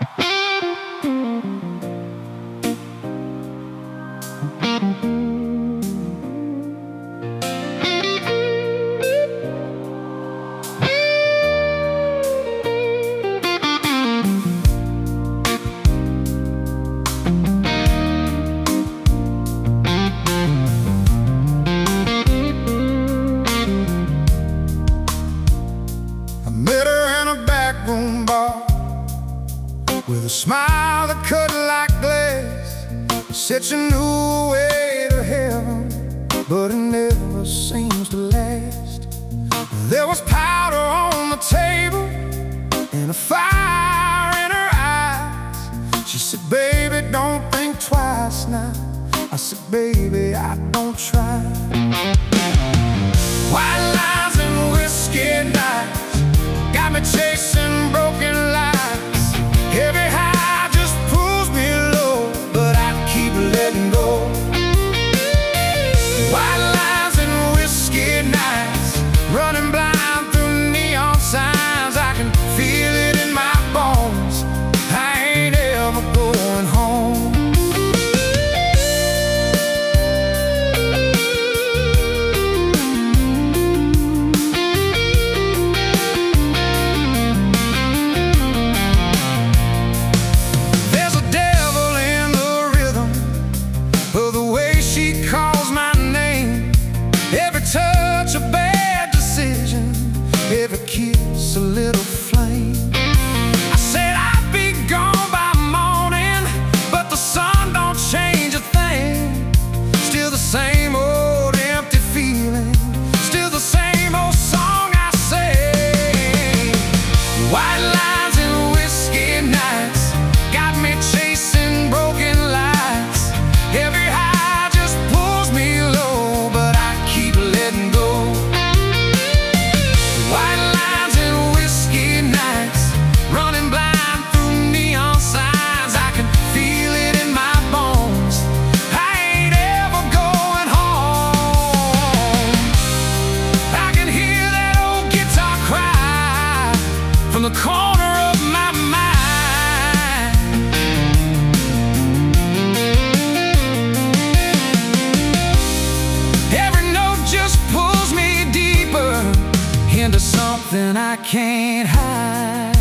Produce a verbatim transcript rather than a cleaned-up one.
With a smile that cut like glass, said she knew a way to heaven, but it never seems to last. There was powder on the table and a fire in her eyes. She said, baby, don't think twice now. I said, baby, I don't try. White lines and whiskey nights got me chasing broken lights. Every high just pulls me low, but I keep letting go. White lines and whiskey nights, running blind through neon signs. I can feel it in my bones, I ain't ever going home. Touch a bad decision, every kiss a little flame. I said I'd be gone by morning, but the sun don't change a thing. Still the same old empty feeling, still the same old song I sing. White lines and whiskey nights got me chasing broken lights. Every high just pulls me low, but I keep letting go. White lines and whiskey nights, running blind through neon signs. I can feel it in my bones, I ain't ever going home. I can hear that old guitar cry from the corner of my mind. Every note just pulls me deeper into something I can't hide.